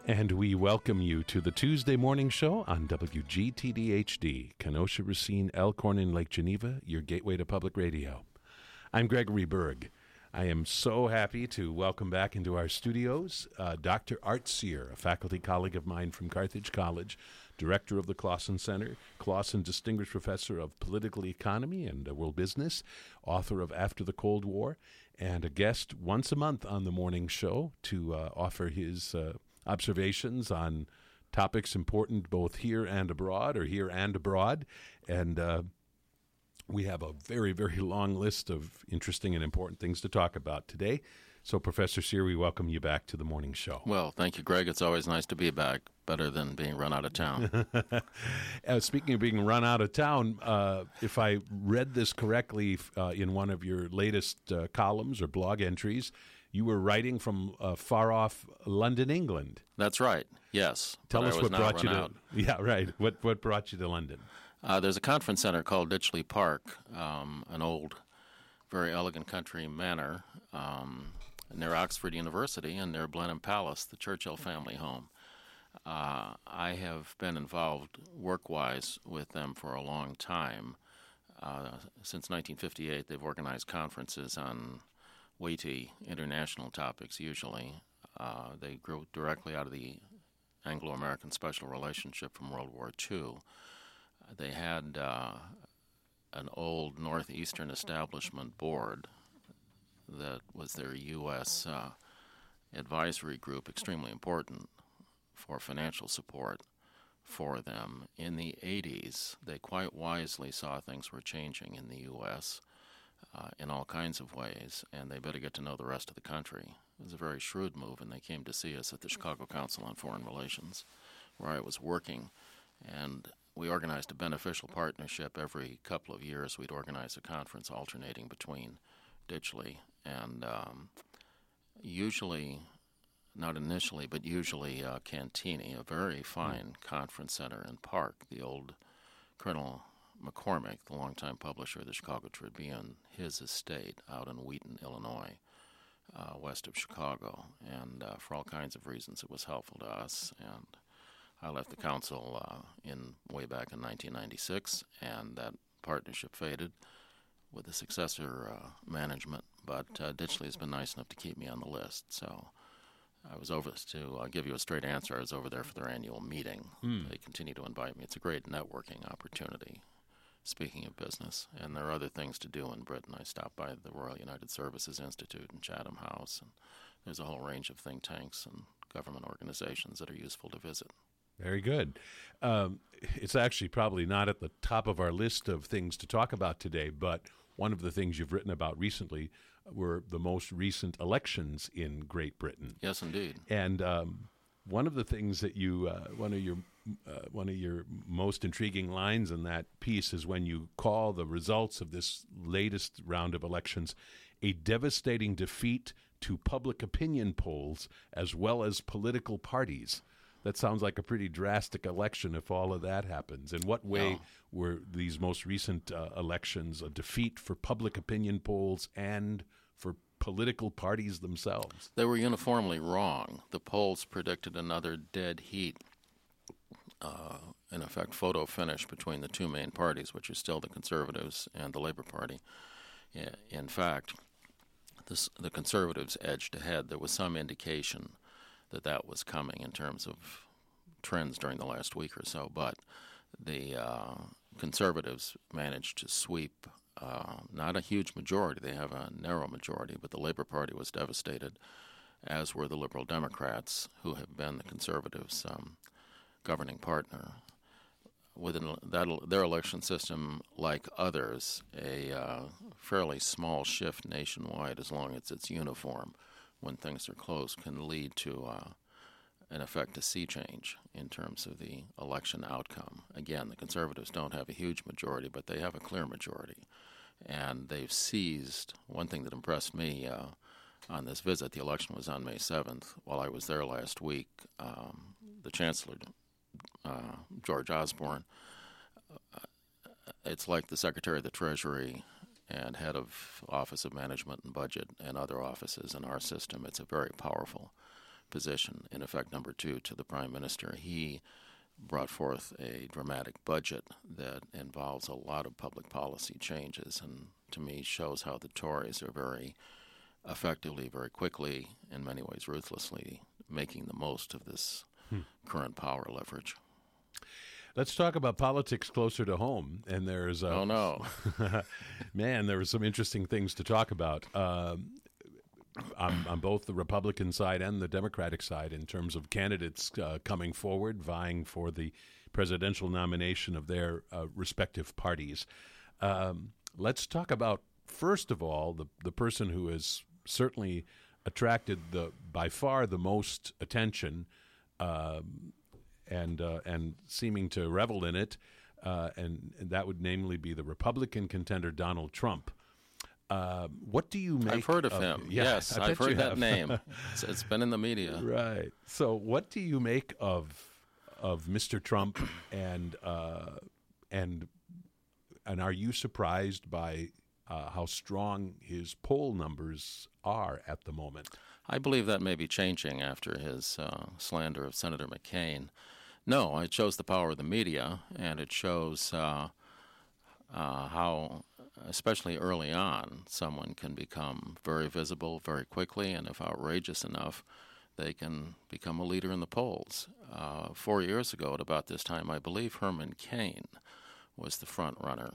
And we welcome you to the Tuesday morning show on WGTD-HD, Kenosha, Racine, Elkhorn, and Lake Geneva, your gateway to public radio. I'm Gregory Berg. I am so happy to welcome back into our studios Dr. Art Cyr, a faculty colleague of mine from Carthage College, director of the Clausen Center, Clausen Distinguished Professor of Political Economy and World Business, author of After the Cold War, and a guest once a month on the morning show to offer his observations on topics important both here and abroad, or here and abroad. And we have a very, very long list of interesting and important things to talk about today. So, Professor Cyr, we welcome you back to the morning show. Well, thank you, Greg. It's always nice to be back. Better than being run out of town. Speaking of being run out of town, if I read this correctly in one of your latest columns or blog entries, you were writing from far-off London, England. That's right, yes. Tell us what brought you to... Yeah, right. What brought you to London? There's a conference center called Ditchley Park, an old, very elegant country manor near Oxford University and near Blenheim Palace, the Churchill family home. I have been involved work-wise with them for a long time. Since 1958, they've organized conferences on weighty international topics, usually. They grew directly out of the Anglo-American special relationship from World War II. They had an old Northeastern establishment board that was their U.S. Advisory group, extremely important for financial support for them. In the 80s, they quite wisely saw things were changing in the U.S. In all kinds of ways, and they better get to know the rest of the country. It was a very shrewd move, and they came to see us at the Chicago Council on Foreign Relations, where I was working, and we organized a beneficial partnership. Every couple of years, we'd organize a conference alternating between Ditchley and usually, not initially, but usually Cantini, a very fine conference center and park. The old Colonel McCormick, the longtime publisher of the Chicago Tribune, his estate out in Wheaton, Illinois, west of Chicago. And for all kinds of reasons, it was helpful to us. And I left the council way back in 1996, and that partnership faded with the successor management. But Ditchley has been nice enough to keep me on the list. So I was over, to give you a straight answer, I was over there for their annual meeting. They continue to invite me. It's a great networking opportunity, speaking of business. And there are other things to do in Britain. I stopped by the Royal United Services Institute in Chatham House, and there's a whole range of think tanks and government organizations that are useful to visit. Very good. It's actually probably not at the top of our list of things to talk about today, but one of the things you've written about recently were the most recent elections in Great Britain. Yes, indeed. And one of the things that you, one of your most intriguing lines in that piece is when you call the results of this latest round of elections a devastating defeat to public opinion polls as well as political parties. That sounds like a pretty drastic election if all of that happens. In what way were these most recent elections a defeat for public opinion polls and for political parties themselves? They were uniformly wrong. The polls predicted another dead heat, in effect, photo finish between the two main parties, which are still the Conservatives and the Labour Party. In fact, the Conservatives edged ahead. There was some indication that was coming in terms of trends during the last week or so, but the Conservatives managed to sweep not a huge majority. They have a narrow majority, but the Labour Party was devastated, as were the Liberal Democrats, who have been the Conservatives' governing partner. Within their election system, like others, a fairly small shift nationwide, as long as it's uniform, when things are close, can lead to, in effect, a sea change in terms of the election outcome. Again, the Conservatives don't have a huge majority, but they have a clear majority. And they've seized, one thing that impressed me on this visit, the election was on May 7th. While I was there last week, the Chancellor, George Osborne, it's like the Secretary of the Treasury and head of Office of Management and Budget and other offices in our system. It's a very powerful position, in effect number 2 to the Prime Minister. He brought forth a dramatic budget that involves a lot of public policy changes, and to me shows how the Tories are very effectively, very quickly, in many ways ruthlessly, making the most of this current power leverage. Let's talk about politics closer to home. And there's oh no, man, there were some interesting things to talk about on both the Republican side and the Democratic side in terms of candidates coming forward, vying for the presidential nomination of their respective parties. Let's talk about, first of all, the person who has certainly attracted by far the most attention and seeming to revel in it, and that would namely be the Republican contender Donald Trump. What do you make? I've heard of him. Yeah, yes, I've heard that name. It's been in the media. Right. So, what do you make of Mr. Trump, and are you surprised by how strong his poll numbers are at the moment? I believe that may be changing after his slander of Senator McCain. No, it shows the power of the media, and it shows how, especially early on, someone can become very visible very quickly, and if outrageous enough, they can become a leader in the polls. 4 years ago, at about this time, I believe Herman Cain was the front runner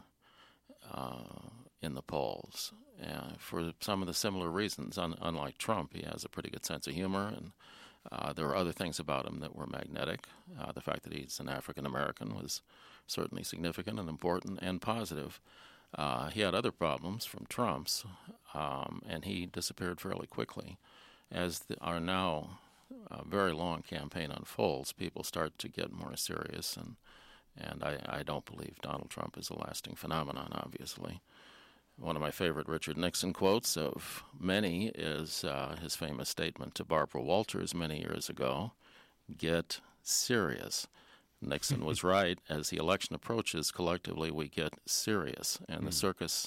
in the polls. For some of the similar reasons, unlike Trump, he has a pretty good sense of humor, and there were other things about him that were magnetic. The fact that he's an African American was certainly significant and important and positive. He had other problems from Trump's, and he disappeared fairly quickly. As our now very long campaign unfolds, people start to get more serious, and I don't believe Donald Trump is a lasting phenomenon, obviously. One of my favorite Richard Nixon quotes of many is his famous statement to Barbara Walters many years ago, "Get serious." Nixon was right. As the election approaches, collectively we get serious, and the circus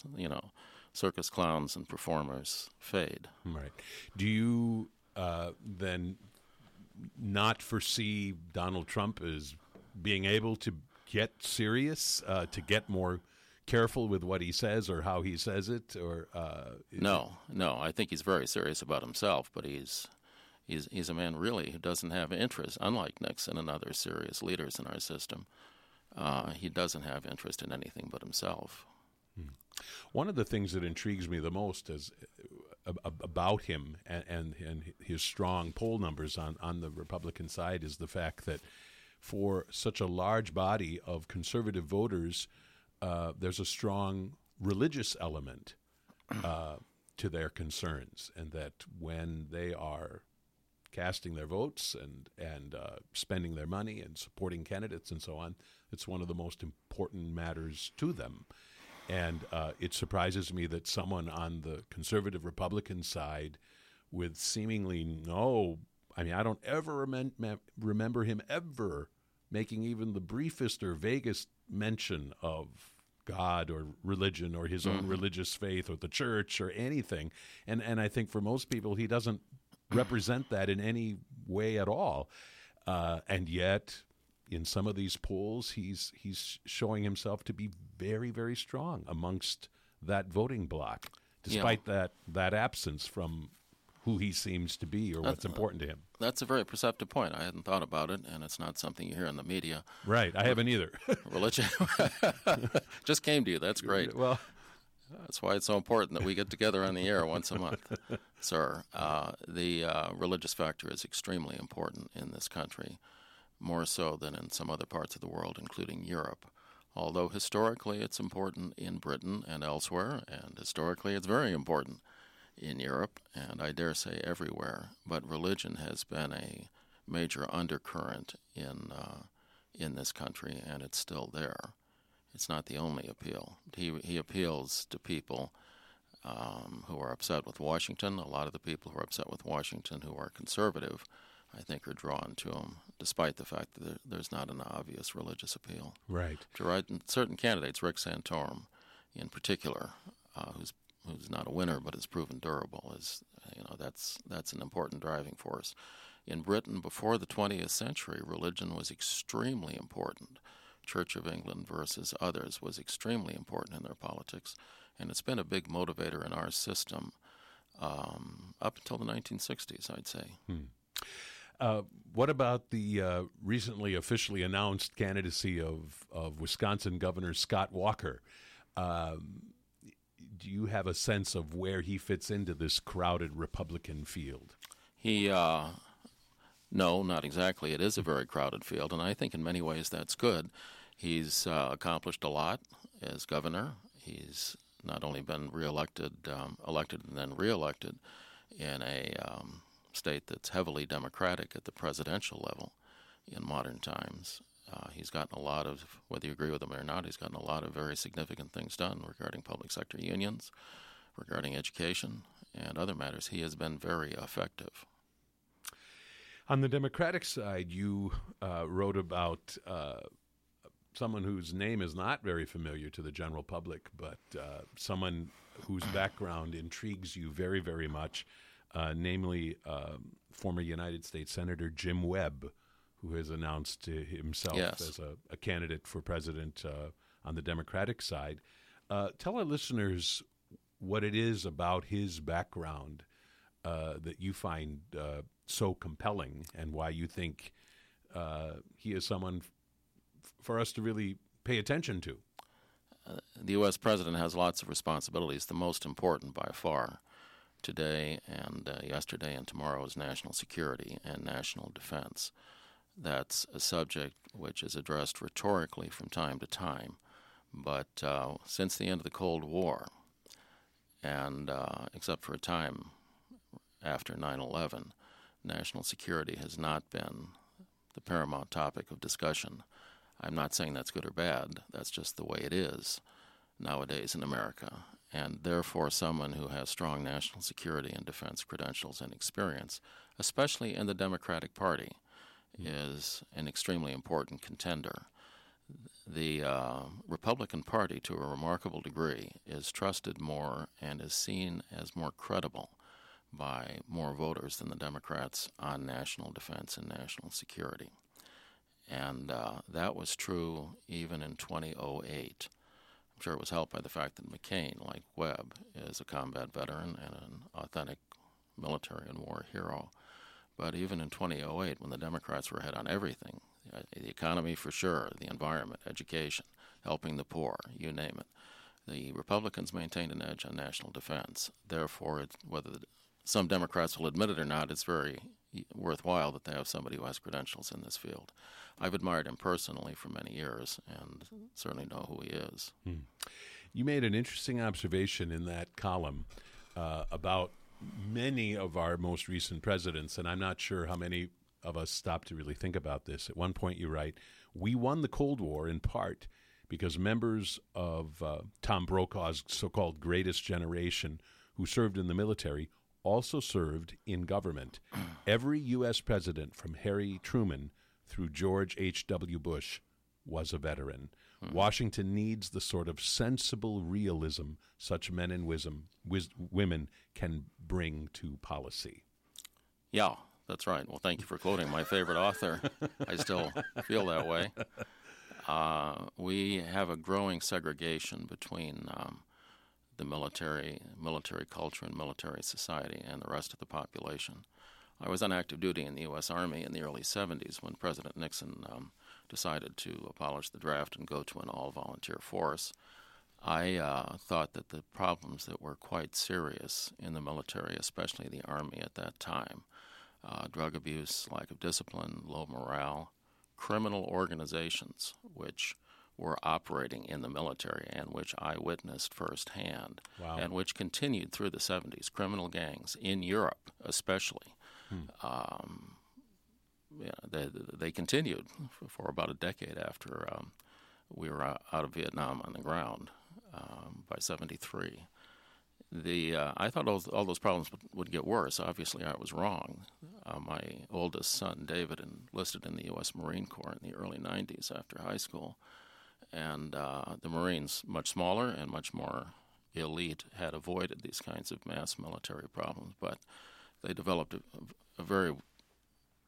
clowns and performers fade. Right. Do you then not foresee Donald Trump as being able to get serious, to get more careful with what he says or how he says it, or No. I think he's very serious about himself, but he's a man really who doesn't have interest. Unlike Nixon and other serious leaders in our system, he doesn't have interest in anything but himself. One of the things that intrigues me the most is about him and his strong poll numbers on the Republican side is the fact that for such a large body of conservative voters, there's a strong religious element to their concerns, and that when they are casting their votes and spending their money and supporting candidates and so on, it's one of the most important matters to them. And it surprises me that someone on the conservative Republican side with seemingly I don't ever remember him ever making even the briefest or vaguest mention of God or religion or his own religious faith or the church or anything. And I think for most people, he doesn't represent that in any way at all. And yet, in some of these polls, he's showing himself to be very, very strong amongst that voting bloc, despite that absence from who he seems to be or what's important to him. That's a very perceptive point. I hadn't thought about it, and it's not something you hear in the media. Right, I haven't either. Religion just came to you. That's great. Well, that's why it's so important that we get together on the air once a month, sir. The religious factor is extremely important in this country, more so than in some other parts of the world, including Europe. Although historically it's important in Britain and elsewhere, and historically it's very important in Europe, and I dare say everywhere. But religion has been a major undercurrent in this country, and it's still there. It's not the only appeal. He appeals to people who are upset with Washington. A lot of the people who are upset with Washington who are conservative, I think, are drawn to him, despite the fact that there's not an obvious religious appeal. Right. Certain candidates, Rick Santorum in particular, who's not a winner but has proven durable, that's an important driving force. In Britain, before the 20th century, religion was extremely important. Church of England versus others was extremely important in their politics, and it's been a big motivator in our system up until the 1960s, I'd say. What about the recently officially announced candidacy of Wisconsin Governor Scott Walker? Do you have a sense of where he fits into this crowded Republican field? No, not exactly. It is a very crowded field, and I think in many ways that's good. He's accomplished a lot as governor. He's not only been elected and then reelected in a state that's heavily Democratic at the presidential level in modern times. He's gotten a lot of, whether you agree with him or not, he's gotten a lot of very significant things done regarding public sector unions, regarding education, and other matters. He has been very effective. On the Democratic side, you wrote about someone whose name is not very familiar to the general public, but someone whose background intrigues you very, very much, namely former United States Senator Jim Webb, who has announced himself as a candidate for president on the Democratic side. Tell our listeners what it is about his background that you find so compelling, and why you think he is someone for us to really pay attention to. The U.S. president has lots of responsibilities. The most important by far today and yesterday and tomorrow is national security and national defense. That's a subject which is addressed rhetorically from time to time. But since the end of the Cold War, and except for a time after 9/11, national security has not been the paramount topic of discussion. I'm not saying that's good or bad. That's just the way it is nowadays in America. And therefore, someone who has strong national security and defense credentials and experience, especially in the Democratic Party, is an extremely important contender. The Republican Party, to a remarkable degree, is trusted more and is seen as more credible by more voters than the Democrats on national defense and national security. And that was true even in 2008. I'm sure it was helped by the fact that McCain, like Webb, is a combat veteran and an authentic military and war hero. But even in 2008, when the Democrats were ahead on everything, the economy for sure, the environment, education, helping the poor, you name it, the Republicans maintained an edge on national defense. Therefore, some Democrats will admit it or not, it's very worthwhile that they have somebody who has credentials in this field. I've admired him personally for many years and certainly know who he is. You made an interesting observation in that column about many of our most recent presidents, and I'm not sure how many of us stopped to really think about this. At one point you write, "We won the Cold War in part because members of Tom Brokaw's so-called greatest generation who served in the military also served in government. Every U.S. president from Harry Truman through George H.W. Bush was a veteran. Washington needs the sort of sensible realism such men and women can bring to policy." Yeah, that's right. Well, thank you for quoting my favorite author. I still feel that way. We have a growing segregation between the military culture and military society and the rest of the population. I was on active duty in the U.S. Army in the early 70s when President Nixon decided to abolish the draft and go to an all-volunteer force. I thought that the problems that were quite serious in the military, especially the Army at that time, drug abuse, lack of discipline, low morale, criminal organizations which were operating in the military and which I witnessed firsthand, and which continued through the 70s, criminal gangs in Europe especially. They continued for about a decade after we were out of Vietnam on the ground by 73. I thought all those problems would get worse. Obviously, I was wrong. My oldest son, David, enlisted in the U.S. Marine Corps in the early 90s after high school. And the Marines, much smaller and much more elite, had avoided these kinds of mass military problems. But they developed a very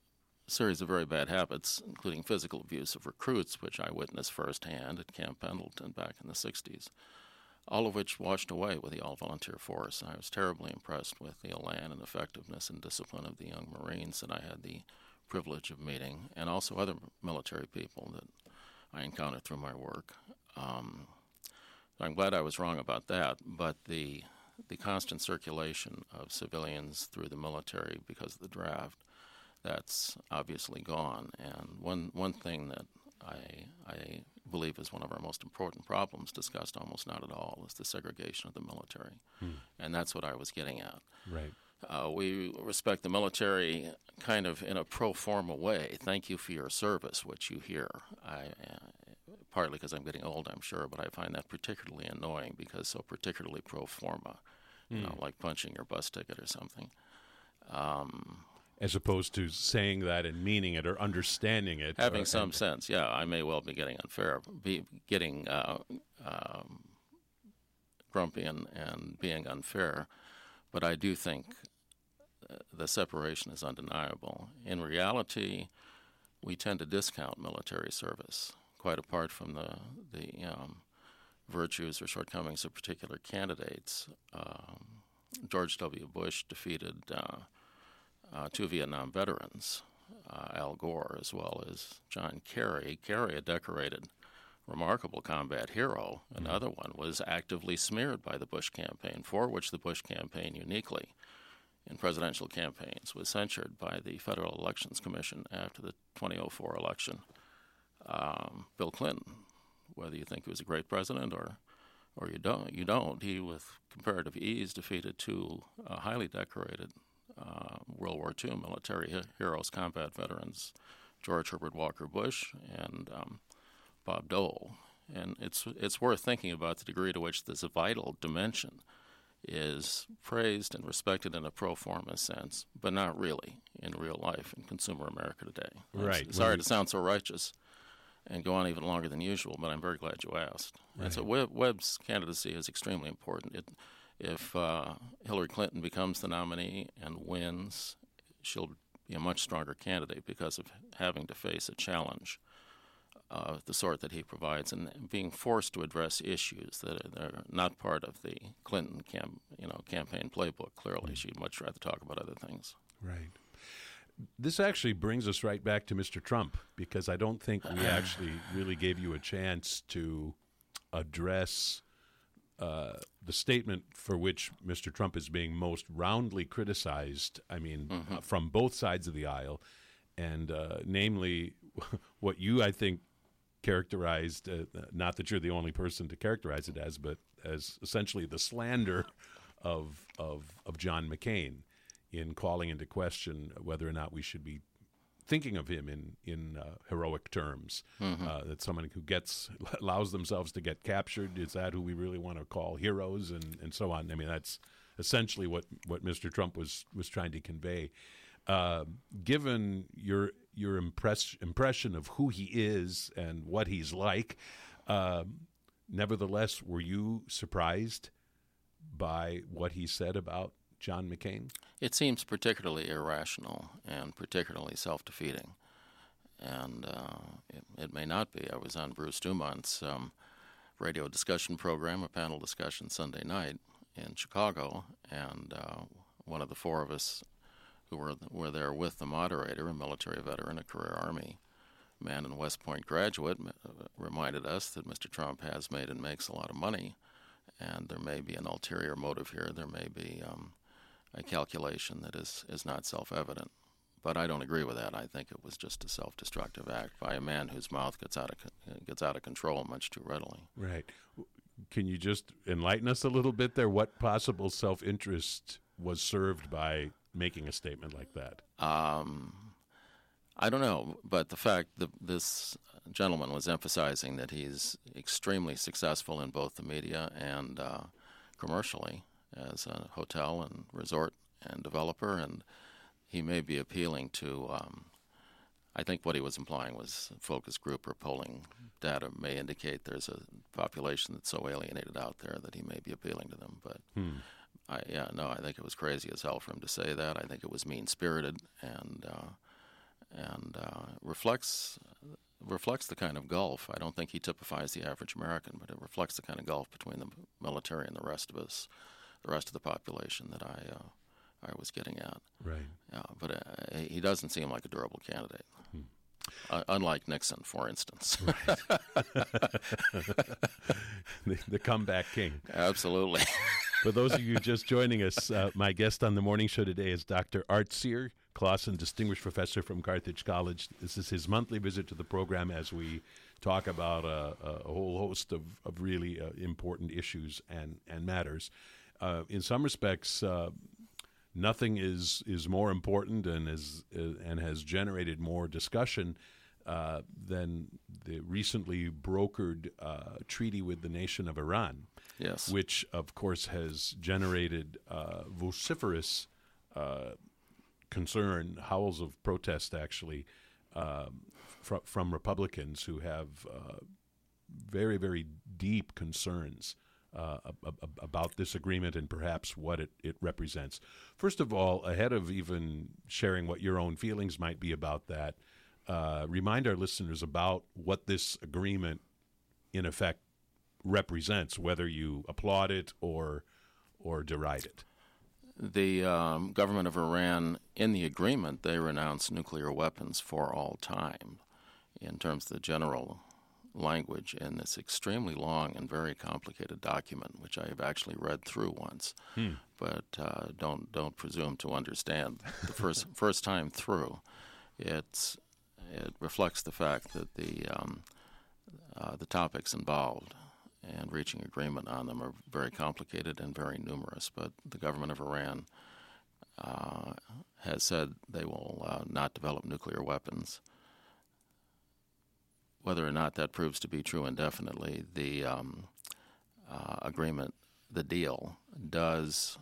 series of very bad habits, including physical abuse of recruits, which I witnessed firsthand at Camp Pendleton back in the 60s, all of which washed away with the all-volunteer force. I was terribly impressed with the elan and effectiveness and discipline of the young Marines that I had the privilege of meeting, and also other military people that I encountered through my work. I'm glad I was wrong about that, but the constant circulation of civilians through the military because of the draft, that's obviously gone. And one thing that I believe is one of our most important problems, discussed almost not at all, is the segregation of the military. And that's what I was getting at. Right. We respect the military kind of in a pro forma way. Thank you for your service, which you hear. Partly because I'm getting old, I'm sure, but I find that particularly annoying because so particularly pro forma, like punching your bus ticket or something. As opposed to saying that and meaning it or understanding it. Having some sense, yeah. I may well be getting getting grumpy and being unfair, but I do think the separation is undeniable. In reality, we tend to discount military service, quite apart from the virtues or shortcomings of particular candidates. George W. Bush defeated two Vietnam veterans, Al Gore as well as John Kerry. Kerry, a decorated, remarkable combat hero. Another one was actively smeared by the Bush campaign, for which the Bush campaign uniquely in presidential campaigns was censured by the Federal Elections Commission after the 2004 election. Bill Clinton, whether you think he was a great president or you don't, he with comparative ease defeated two highly decorated World War II military heroes, combat veterans, George Herbert Walker Bush and Bob Dole. And it's worth thinking about the degree to which this vital dimension is praised and respected in a pro forma sense, but not really in real life in consumer America today. Right. Sorry to sound so righteous and go on even longer than usual, but I'm very glad you asked. Right. And so Webb's candidacy is extremely important. If Hillary Clinton becomes the nominee and wins, she'll be a much stronger candidate because of having to face a challenge of the sort that he provides and being forced to address issues that are not part of the Clinton campaign playbook. Clearly, she'd much rather talk about other things. Right. This actually brings us right back to Mr. Trump, because I don't think we actually really gave you a chance to address the statement for which Mr. Trump is being most roundly criticized, from both sides of the aisle, and namely what you, I think, characterized, not that you're the only person to characterize it as, but as essentially the slander of John McCain in calling into question whether or not we should be thinking of him in heroic terms. That someone who allows themselves to get captured, is that who we really want to call heroes, and so on. I mean, that's essentially what Mr. Trump was trying to convey. Given your impression of who he is and what he's like, nevertheless, were you surprised by what he said about John McCain? It seems particularly irrational and particularly self-defeating. And it may not be. I was on Bruce Dumont's radio discussion program, a panel discussion Sunday night in Chicago, and one of the four of us who were there with the moderator, a military veteran, a career Army man and West Point graduate, reminded us that Mr. Trump has made and makes a lot of money, and there may be an ulterior motive here. There may be a calculation that is not self-evident. But I don't agree with that. I think it was just a self-destructive act by a man whose mouth gets out of control much too readily. Right. Can you just enlighten us a little bit there? What possible self-interest was served by making a statement like that? I don't know, but the fact that this gentleman was emphasizing that he's extremely successful in both the media and commercially as a hotel and resort and developer, and he may be appealing to, I think what he was implying was focus group or polling data may indicate there's a population that's so alienated out there that he may be appealing to them. But I think it was crazy as hell for him to say that. I think it was mean-spirited, and and reflects the kind of gulf. I don't think he typifies the average American, but it reflects the kind of gulf between the military and the rest of us, the rest of the population that I was getting at. Right. But he doesn't seem like a durable candidate. Unlike Nixon, for instance. Right. the comeback king. Absolutely. For those of you just joining us, my guest on the morning show today is Dr. Art Cyr, Clausen Distinguished Professor from Carthage College. This is his monthly visit to the program as we talk about a whole host of really important issues and matters. In some respects, nothing is more important and has generated more discussion than the recently brokered treaty with the nation of Iran. Yes. Which, of course, has generated vociferous concern, howls of protest, actually, from Republicans who have very, very deep concerns about this agreement and perhaps what it represents. First of all, ahead of even sharing what your own feelings might be about that, remind our listeners about what this agreement, in effect, represents, whether you applaud it or deride it. The government of Iran, in the agreement, they renounce nuclear weapons for all time in terms of the general language in this extremely long and very complicated document, which I have actually read through once, but don't presume to understand the first time through. It reflects the fact that the topics involved and reaching agreement on them are very complicated and very numerous. But the government of Iran has said they will not develop nuclear weapons. Whether or not that proves to be true indefinitely, the agreement, the deal, does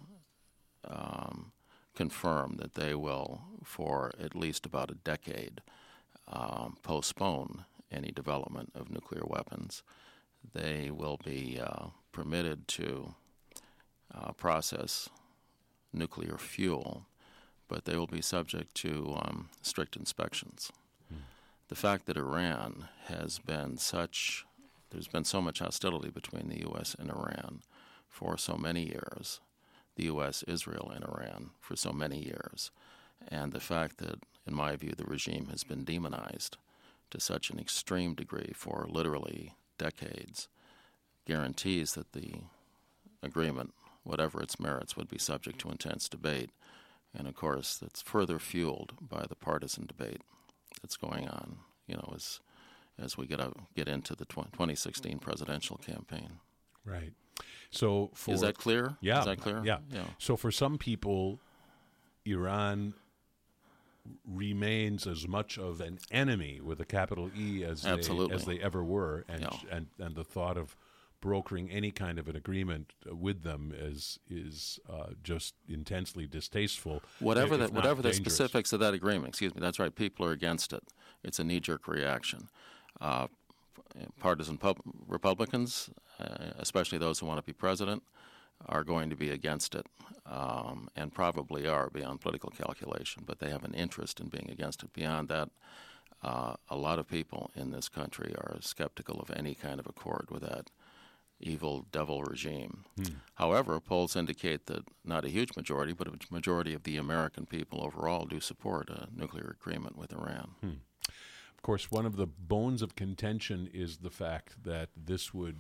confirm that they will, for at least about a decade, postpone any development of nuclear weapons. They will be permitted to process nuclear fuel, but they will be subject to strict inspections. The fact that Iran there's been so much hostility between the U.S. and Iran for so many years, the U.S., Israel, and Iran for so many years, and the fact that, in my view, the regime has been demonized to such an extreme degree for literally decades, guarantees that the agreement, whatever its merits, would be subject to intense debate. And, of course, that's further fueled by the partisan debate that's going on, as we get into the 2016 presidential campaign. Right. So is that clear? Yeah. Is that clear? Yeah. So for some people, Iran remains as much of an enemy with a capital E as they ever were, and the thought of brokering any kind of an agreement with them is just intensely distasteful. Whatever the specifics of that agreement, that's right, people are against it. It's a knee-jerk reaction. Partisan Republicans, especially those who want to be president, are going to be against it, and probably are beyond political calculation, but they have an interest in being against it. Beyond that, a lot of people in this country are skeptical of any kind of accord with that evil devil regime. However, polls indicate that not a huge majority, but a majority of the American people overall do support a nuclear agreement with Iran. Of course, one of the bones of contention is the fact that this would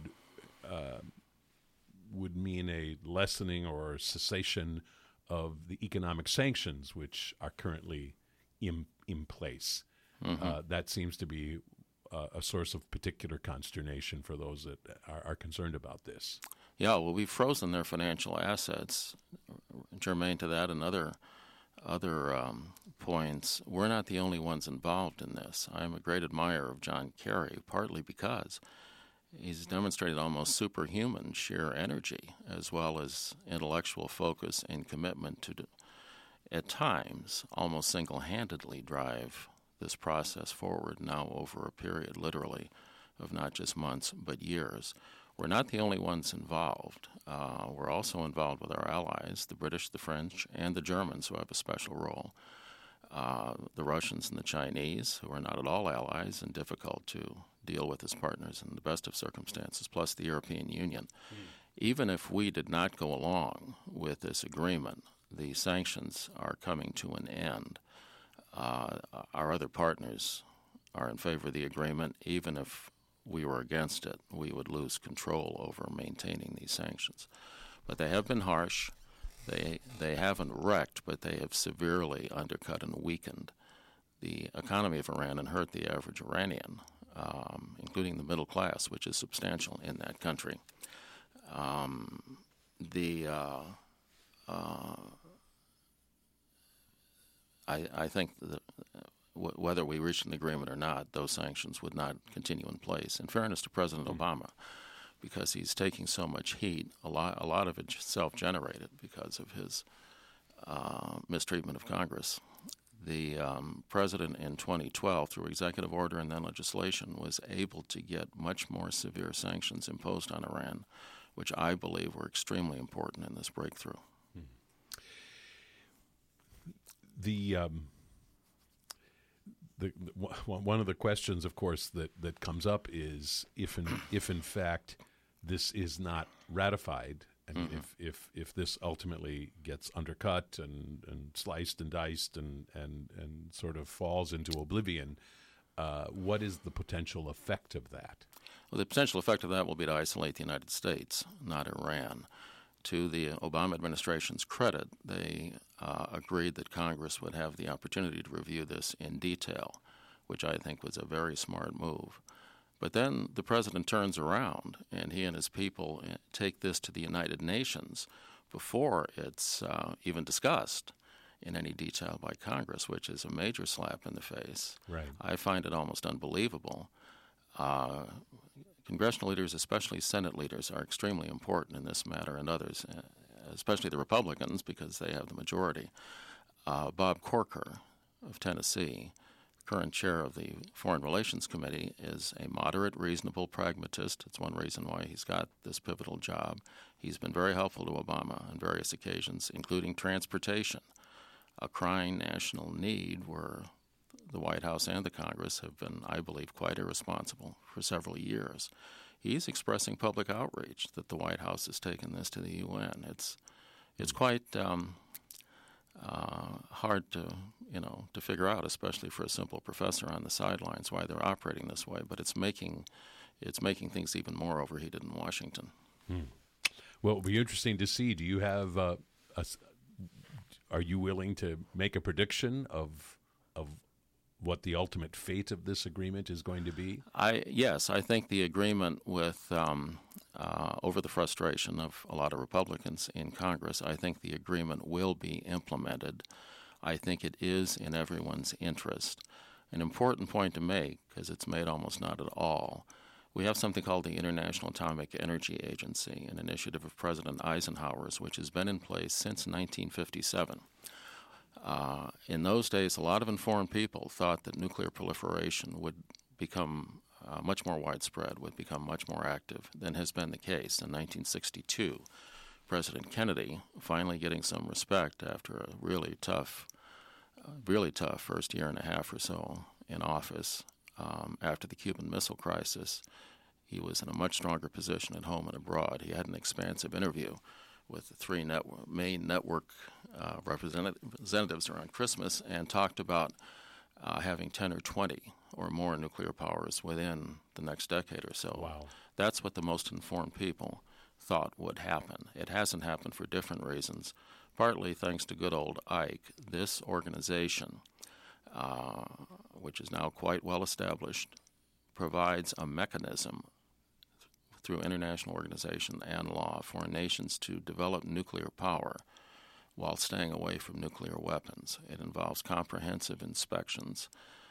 mean a lessening or cessation of the economic sanctions which are currently in place. That seems to be a source of particular consternation for those that are concerned about this. Yeah, well, we've frozen their financial assets. Germane to that and other points, we're not the only ones involved in this. I'm a great admirer of John Kerry, partly because he's demonstrated almost superhuman sheer energy, as well as intellectual focus and commitment to, at times, almost single-handedly drive this process forward now over a period, literally, of not just months but years. We're not the only ones involved. We're also involved with our allies, the British, the French, and the Germans, who have a special role. the Russians and the Chinese, who are not at all allies and difficult to deal with as partners in the best of circumstances, plus the European Union. Even if we did not go along with this agreement, the sanctions are coming to an end. Our other partners are in favor of the agreement. Even if we were against it, we would lose control over maintaining these sanctions. But they have been harsh. They haven't wrecked, but they have severely undercut and weakened the economy of Iran and hurt the average Iranian, including the middle class, which is substantial in that country. I think that whether we reached an agreement or not, those sanctions would not continue in place. In fairness to President Obama, because he's taking so much heat, a lot of it self-generated because of his mistreatment of Congress. The president in 2012, through executive order and then legislation, was able to get much more severe sanctions imposed on Iran, which I believe were extremely important in this breakthrough. One of the questions, of course, that comes up is if in fact this is not ratified, and if this ultimately gets undercut and sliced and diced and sort of falls into oblivion, what is the potential effect of that? Well, the potential effect of that will be to isolate the United States, not Iran. To the Obama administration's credit, they agreed that Congress would have the opportunity to review this in detail, which I think was a very smart move. But then the president turns around, and he and his people take this to the United Nations before it's even discussed in any detail by Congress, which is a major slap in the face. Right. I find it almost unbelievable. Congressional leaders, especially Senate leaders, are extremely important in this matter and others, especially the Republicans because they have the majority. Bob Corker of Tennessee, current chair of the Foreign Relations Committee, is a moderate, reasonable pragmatist. It's one reason why he's got this pivotal job. He's been very helpful to Obama on various occasions, including transportation, a crying national need where the White House and the Congress have been, I believe, quite irresponsible for several years. He's expressing public outrage that the White House has taken this to the UN. It's quite hard to figure out, especially for a simple professor on the sidelines, why they're operating this way. But it's making things even more overheated in Washington. Well, it'll be interesting to see. Do you have are you willing to make a prediction of what the ultimate fate of this agreement is going to be? Yes, I think the agreement with over the frustration of a lot of Republicans in Congress, I think the agreement will be implemented. I think it is in everyone's interest. An important point to make, because it's made almost not at all, we have something called the International Atomic Energy Agency, an initiative of President Eisenhower's, which has been in place since 1957. In those days, a lot of informed people thought that nuclear proliferation would become much more widespread, would become much more active than has been the case. In 1962, President Kennedy, finally getting some respect after a really tough first year and a half or so in office, after the Cuban Missile Crisis, he was in a much stronger position at home and abroad. He had an expansive interview with the three main network representatives around Christmas and talked about having 10 or 20 or more nuclear powers within the next decade or so. Wow. That's what the most informed people thought would happen. It hasn't happened for different reasons, partly thanks to good old Ike. This organization, which is now quite well established, provides a mechanism through international organization and law for nations to develop nuclear power while staying away from nuclear weapons. It involves comprehensive inspections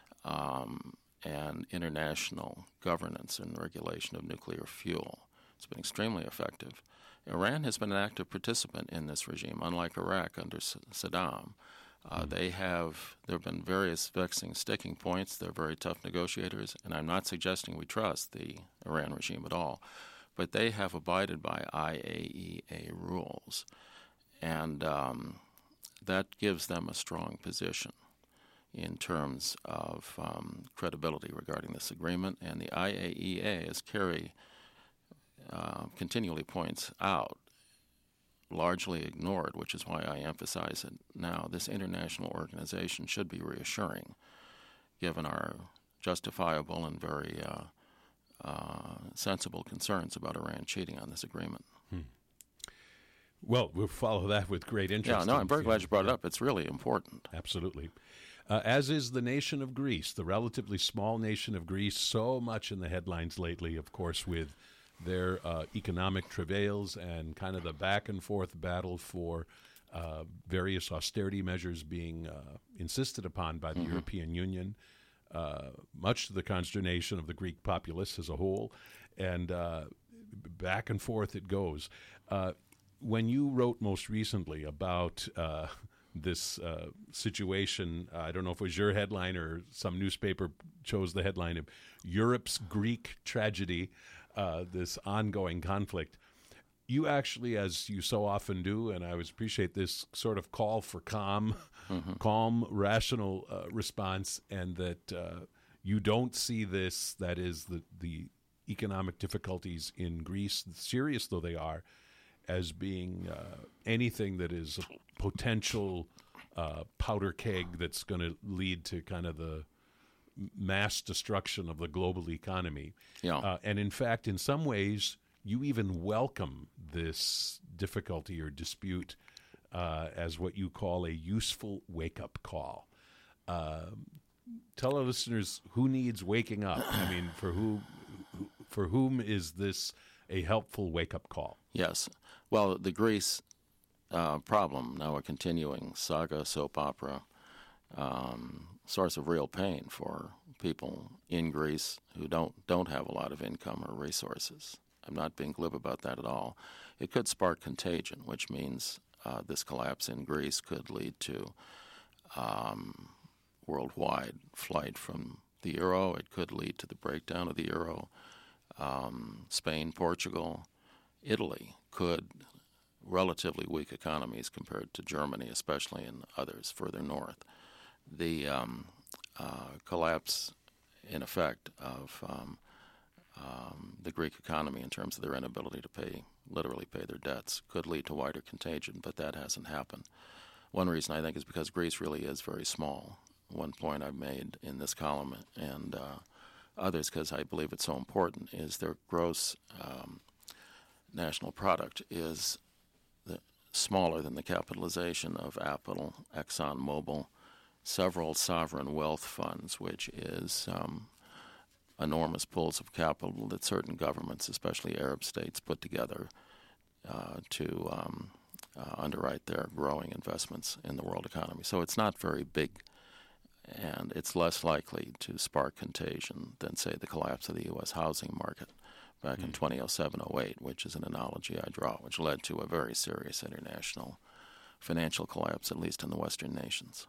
and international governance and regulation of nuclear fuel. It's been extremely effective. Iran has been an active participant in this regime, unlike Iraq under Saddam. There have been various vexing sticking points. They're very tough negotiators, and I'm not suggesting we trust the Iran regime at all, but they have abided by IAEA rules, and that gives them a strong position. in terms of credibility regarding this agreement. And the IAEA, as Kerry continually points out, largely ignored, which is why I emphasize it now. This international organization should be reassuring, given our justifiable and very sensible concerns about Iran cheating on this agreement. Well, we'll follow that with great interest. Yeah, no, I'm very glad you brought it up. It's really important. Absolutely. As is the nation of Greece, the relatively small nation of Greece, so much in the headlines lately, of course, with their economic travails and kind of the back-and-forth battle for various austerity measures being insisted upon by the European Union, much to the consternation of the Greek populace as a whole, and back and forth it goes. When you wrote most recently about this situation, I don't know if it was your headline or some newspaper chose the headline of Europe's Greek Tragedy, this ongoing conflict, you actually, as you so often do, and I always appreciate this sort of call for calm, rational response, and that you don't see this, that is the economic difficulties in Greece, serious though they are, as being anything that is a potential powder keg that's going to lead to kind of the mass destruction of the global economy. Yeah. And in fact, in some ways, you even welcome this difficulty or dispute as what you call a useful wake-up call. Tell our listeners who needs waking up. I mean, for whom is this a helpful wake-up call? Yes. Well, the Greece problem, now a continuing saga, soap opera, source of real pain for people in Greece who don't have a lot of income or resources. I'm not being glib about that at all. It could spark contagion, which means this collapse in Greece could lead to worldwide flight from the euro. It could lead to the breakdown of the euro. Spain, Portugal, Italy could, relatively weak economies compared to Germany, especially, and others further north. The collapse, in effect, of the Greek economy in terms of their inability to literally pay their debts could lead to wider contagion, but that hasn't happened. One reason, I think, is because Greece really is very small. One point I've made in this column, and others because I believe it's so important, is their gross national product is smaller than the capitalization of Apple, ExxonMobil, several sovereign wealth funds, which is enormous pools of capital that certain governments, especially Arab states, put together to underwrite their growing investments in the world economy. So it's not very big, and it's less likely to spark contagion than, say, the collapse of the U.S. housing market back in 2007-08, which is an analogy I draw, which led to a very serious international financial collapse, at least in the Western nations.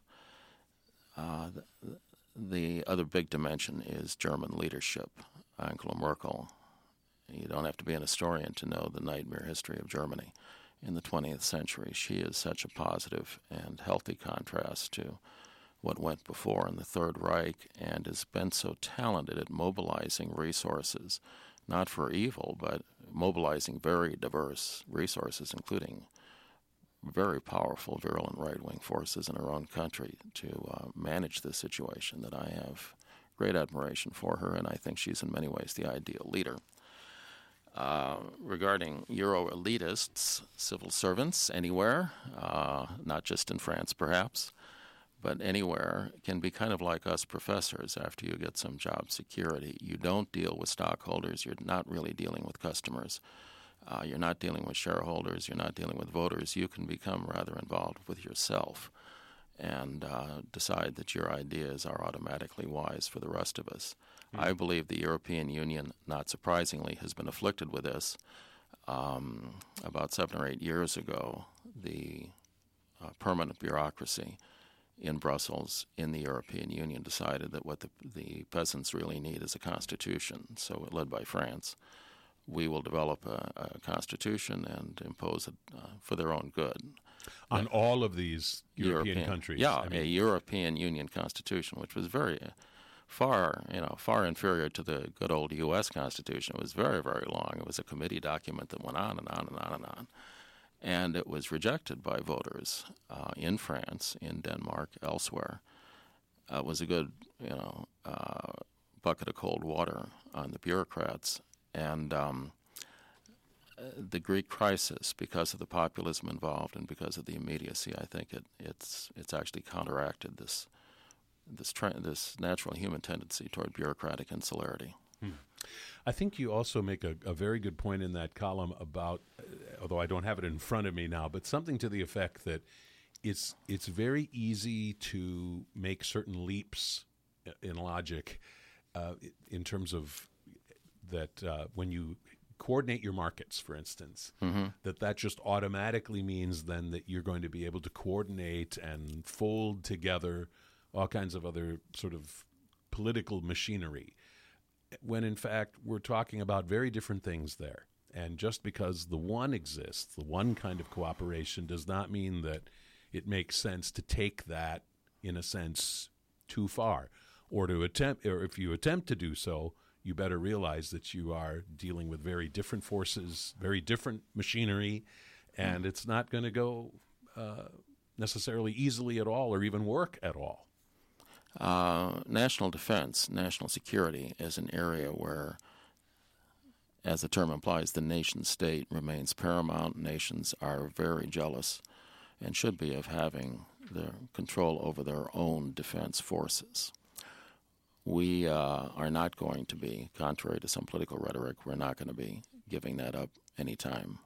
The other big dimension is German leadership. Angela Merkel, you don't have to be an historian to know the nightmare history of Germany in the 20th century. She is such a positive and healthy contrast to what went before in the Third Reich, and has been so talented at mobilizing resources, not for evil, but mobilizing very diverse resources, including very powerful, virulent right-wing forces in her own country to manage this situation, that I have great admiration for her, and I think she's in many ways the ideal leader. Regarding Euro elitists, civil servants anywhere, not just in France perhaps, but anywhere, can be kind of like us professors after you get some job security. You don't deal with stockholders. You're not really dealing with customers. You're not dealing with shareholders. You're not dealing with voters. You can become rather involved with yourself and decide that your ideas are automatically wise for the rest of us. I believe the European Union, not surprisingly, has been afflicted with this. About 7 or 8 years ago, the permanent bureaucracy in Brussels, in the European Union, decided that what the peasants really need is a constitution, so led by France. We will develop a constitution and impose it for their own good. on all of these European countries. Yeah, a European Union Constitution, which was very far inferior to the good old U.S. Constitution. It was very, very long. It was a committee document that went on and on and on and on. And it was rejected by voters in France, in Denmark, elsewhere. It was a good, bucket of cold water on the bureaucrats. And the Greek crisis, because of the populism involved and because of the immediacy, I think it's actually counteracted this natural human tendency toward bureaucratic insularity. I think you also make a very good point in that column about, although I don't have it in front of me now, but something to the effect that it's very easy to make certain leaps in logic in terms of that when you coordinate your markets, for instance, that just automatically means then that you're going to be able to coordinate and fold together all kinds of other sort of political machinery, when in fact we're talking about very different things there. And just because the one exists, the one kind of cooperation, does not mean that it makes sense to take that, in a sense, too far. Or if you attempt to do so, you better realize that you are dealing with very different forces, very different machinery, and it's not going to go necessarily easily at all or even work at all. National defense, national security is an area where, as the term implies, the nation state remains paramount. Nations are very jealous and should be of having the control over their own defense forces. We are not going to be, contrary to some political rhetoric, we're not going to be giving that up anytime,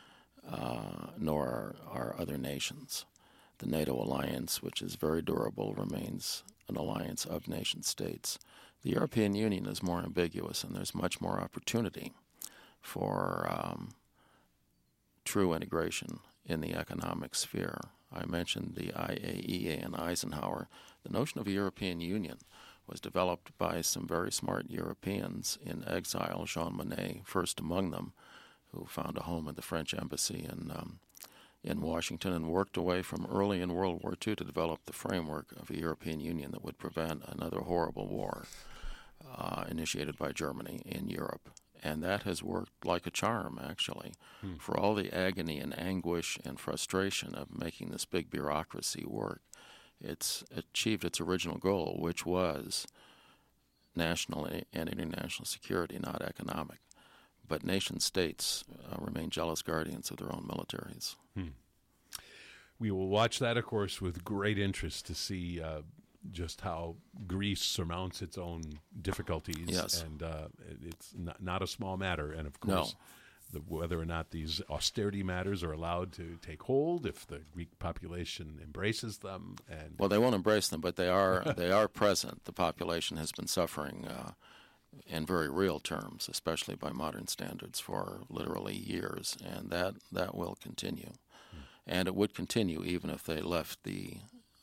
nor are other nations. The NATO alliance, which is very durable, remains an alliance of nation states. The European Union is more ambiguous, and there's much more opportunity for true integration in the economic sphere. I mentioned the IAEA and Eisenhower. The notion of a European Union was developed by some very smart Europeans in exile, Jean Monnet first among them, who found a home at the French embassy in Washington and worked away from early in World War II to develop the framework of a European Union that would prevent another horrible war initiated by Germany in Europe. And that has worked like a charm, actually, for all the agony and anguish and frustration of making this big bureaucracy work. It's achieved its original goal, which was national and international security, not economic. But nation states remain jealous guardians of their own militaries. We will watch that, of course, with great interest to see just how Greece surmounts its own difficulties. Yes. And it's not a small matter. And, of course, whether or not these austerity matters are allowed to take hold, if the Greek population embraces them. Well, they won't embrace them, but they are present. The population has been suffering in very real terms, especially by modern standards, for literally years, and that will continue. And it would continue even if they left the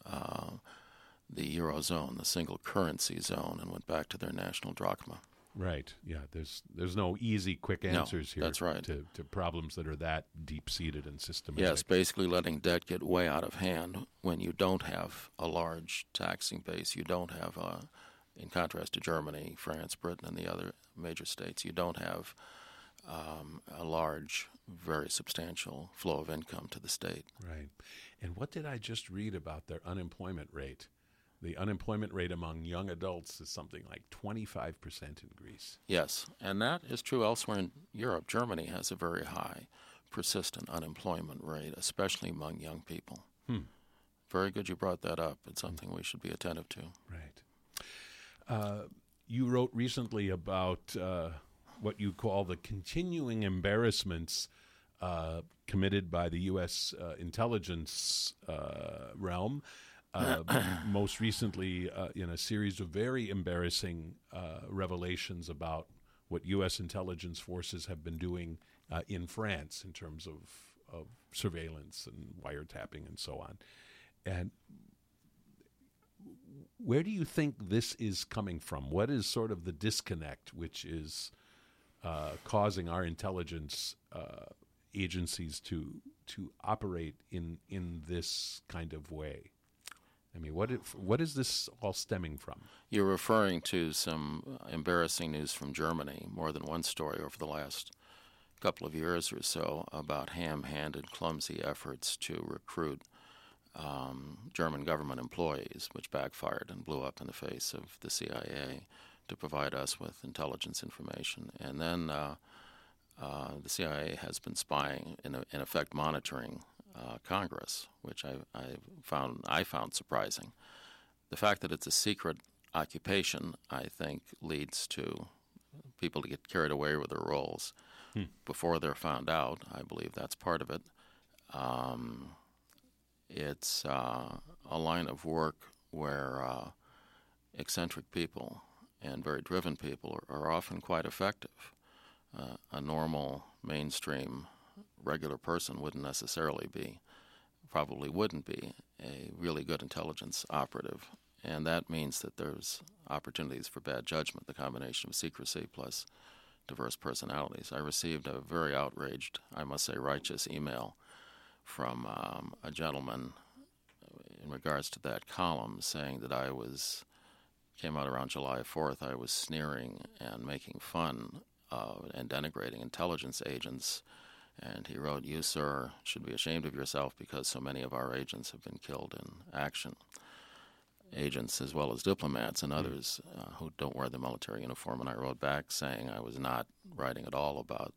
Eurozone, the single currency zone, and went back to their national drachma. Right. Yeah. There's no easy, quick answers here. That's right. To problems that are that deep-seated and systematic. Yes, basically letting debt get way out of hand when you don't have a large taxing base. You don't have, in contrast to Germany, France, Britain, and the other major states, you don't have a large, very substantial flow of income to the state. Right. And what did I just read about their unemployment rate? The unemployment rate among young adults is something like 25% in Greece. Yes, and that is true elsewhere in Europe. Germany has a very high, persistent unemployment rate, especially among young people. Very good you brought that up. It's something we should be attentive to. Right. You wrote recently about what you call the continuing embarrassments committed by the U.S. Intelligence realm. Most recently in a series of very embarrassing revelations about what U.S. intelligence forces have been doing in France in terms of surveillance and wiretapping and so on. And where do you think this is coming from? What is sort of the disconnect which is causing our intelligence agencies to to operate in this kind of way? I mean, what is this all stemming from? You're referring to some embarrassing news from Germany, more than one story over the last couple of years or so about ham-handed, clumsy efforts to recruit German government employees, which backfired and blew up in the face of the CIA to provide us with intelligence information. And then the CIA has been spying, in effect monitoring Congress, which I found surprising. The fact that it's a secret occupation, I think, leads to people to get carried away with their roles before they're found out. I believe that's part of it. It's a line of work where eccentric people and very driven people are often quite effective. A normal, mainstream, regular person probably wouldn't be a really good intelligence operative. And that means that there's opportunities for bad judgment, the combination of secrecy plus diverse personalities. I received a very outraged, I must say righteous email from a gentleman in regards to that column saying that came out around July 4th, I was sneering and making fun and denigrating intelligence agents. And he wrote, "You, sir, should be ashamed of yourself because so many of our agents have been killed in action." Agents as well as diplomats and others who don't wear the military uniform. And I wrote back saying I was not writing at all about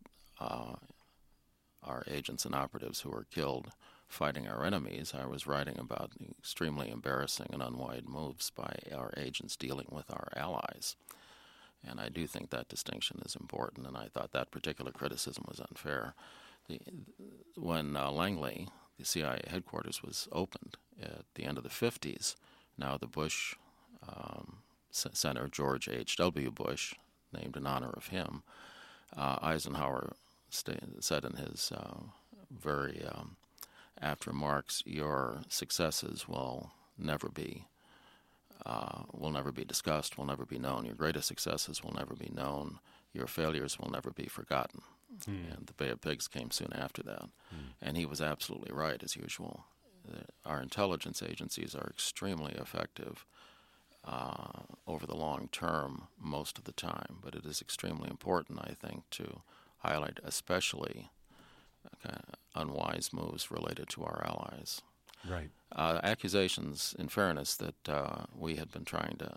our agents and operatives who were killed fighting our enemies. I was writing about extremely embarrassing and unwise moves by our agents dealing with our allies. And I do think that distinction is important, and I thought that particular criticism was unfair. When Langley, the CIA headquarters, was opened at the end of the 50s, now the Bush Senator George H.W. Bush, named in honor of him, Eisenhower said in his very apt remarks, "Your successes will never be discussed, will never be known. Your greatest successes will never be known. Your failures will never be forgotten." And the Bay of Pigs came soon after that. And he was absolutely right, as usual. Our intelligence agencies are extremely effective over the long term most of the time, but it is extremely important, I think, to highlight especially unwise moves related to our allies. Right. Accusations, in fairness, that we had been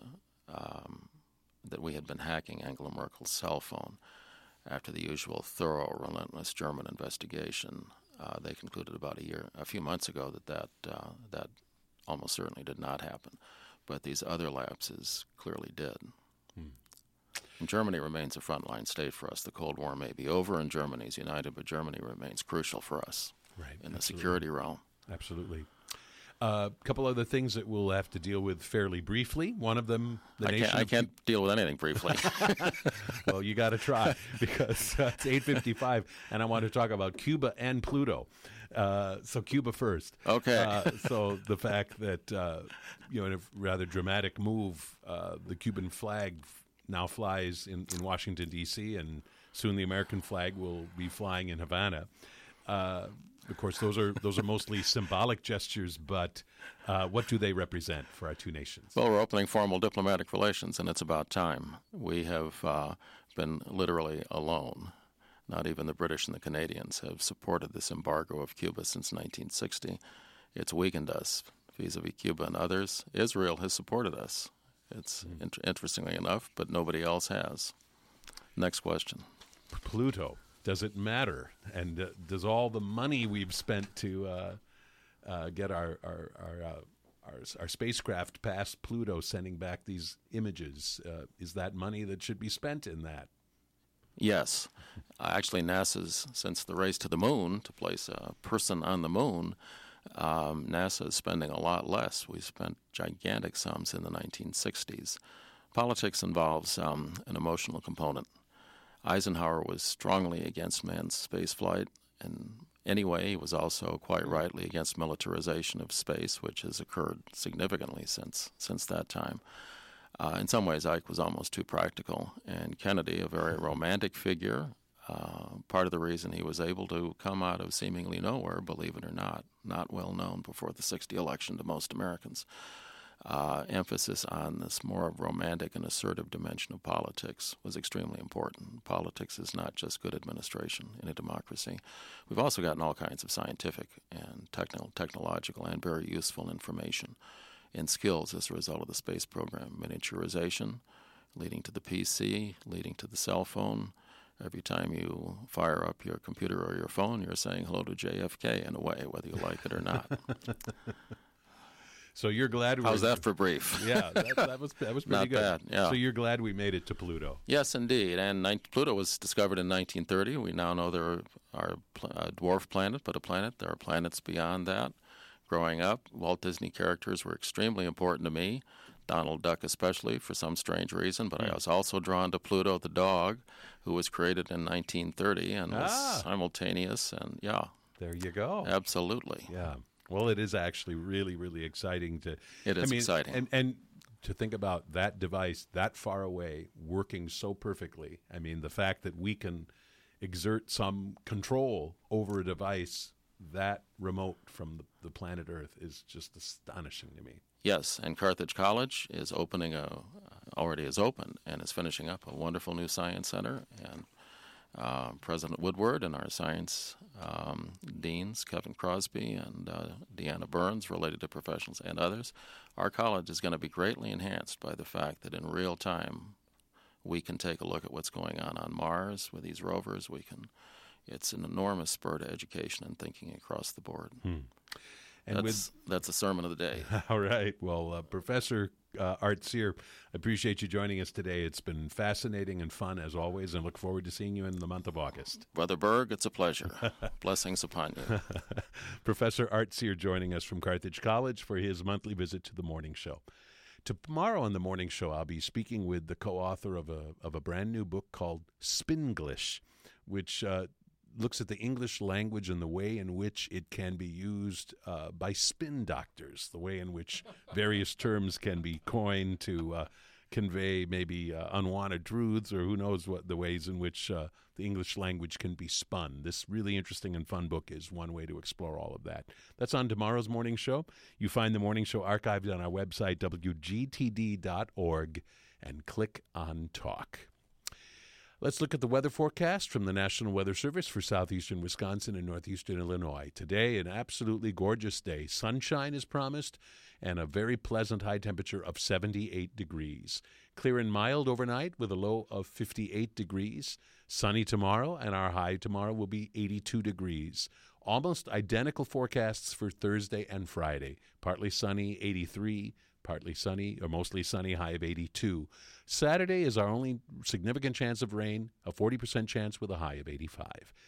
hacking Angela Merkel's cell phone after the usual thorough, relentless German investigation. They concluded about a few months ago that almost certainly did not happen, but these other lapses clearly did. And Germany remains a frontline state for us. The Cold War may be over and Germany is united, but Germany remains crucial for us in the security realm. Absolutely. A couple other things that we'll have to deal with fairly briefly. One of them, I can't deal with anything briefly. Well, you got to try because it's 8:55, and I want to talk about Cuba and Pluto. So Cuba first. Okay. So the fact that in a rather dramatic move, the Cuban flag now flies in Washington, D.C., and soon the American flag will be flying in Havana. Of course, those are mostly symbolic gestures, but what do they represent for our two nations? Well, we're opening formal diplomatic relations, and it's about time. We have been literally alone. Not even the British and the Canadians have supported this embargo of Cuba since 1960. It's weakened us vis-a-vis Cuba and others. Israel has supported us. It's interestingly enough, but nobody else has. Next question. Pluto. Does it matter? And does all the money we've spent to get our spacecraft past Pluto, sending back these images, is that money that should be spent in that? Yes. Actually, NASA's, since the race to the moon, to place a person on the moon, NASA is spending a lot less. We spent gigantic sums in the 1960s. Politics involves an emotional component. Eisenhower was strongly against manned spaceflight, and anyway, he was also quite rightly against militarization of space, which has occurred significantly since that time. In some ways, Ike was almost too practical, and Kennedy, a very romantic figure, Part of the reason he was able to come out of seemingly nowhere, believe it or not well known before the '60 election to most Americans, emphasis on this more romantic and assertive dimension of politics was extremely important. Politics is not just good administration in a democracy. We've also gotten all kinds of scientific and technological and very useful information and skills as a result of the space program. Miniaturization, leading to the PC, leading to the cell phone. Every time you fire up your computer or your phone, you're saying hello to JFK in a way, whether you like it or not. So you're glad? How's that for brief? Yeah, that was pretty not good. Bad, yeah. So you're glad we made it to Pluto? Yes, indeed. And Pluto was discovered in 1930. We now know there are a dwarf planet, but a planet. There are planets beyond that. Growing up, Walt Disney characters were extremely important to me. Donald Duck especially, for some strange reason, but I was also drawn to Pluto the dog, who was created in 1930 and was simultaneous, and There you go. Absolutely. Yeah. Well, it is actually really, really exciting to... It is exciting. And to think about that device that far away working so perfectly. I mean, the fact that we can exert some control over a device that remote from the planet Earth is just astonishing to me. Yes, and Carthage College is already is open and is finishing up a wonderful new science center. And President Woodward and our science deans, Kevin Crosby and Deanna Burns, related to professionals and others, our college is going to be greatly enhanced by the fact that in real time we can take a look at what's going on Mars with these rovers. It's an enormous spur to education and thinking across the board. And that's a sermon of the day. All right. Well, Professor Art Cyr, I appreciate you joining us today. It's been fascinating and fun, as always, and look forward to seeing you in the month of August. Brother Berg, it's a pleasure. Blessings upon you. Professor Art Cyr joining us from Carthage College for his monthly visit to the Morning Show. Tomorrow on the Morning Show, I'll be speaking with the co-author of a brand new book called Spinglish, which looks at the English language and the way in which it can be used by spin doctors, the way in which various terms can be coined to convey maybe unwanted truths, or who knows what the ways in which the English language can be spun. This really interesting and fun book is one way to explore all of that. That's on tomorrow's Morning Show. You find the Morning Show archived on our website, wgtd.org, and click on Talk. Let's look at the weather forecast from the National Weather Service for southeastern Wisconsin and northeastern Illinois. Today, an absolutely gorgeous day. Sunshine is promised and a very pleasant high temperature of 78 degrees. Clear and mild overnight with a low of 58 degrees. Sunny tomorrow, and our high tomorrow will be 82 degrees. Almost identical forecasts for Thursday and Friday. Partly sunny, 83. Partly sunny or mostly sunny, high of 82. Saturday is our only significant chance of rain, a 40% chance with a high of 85.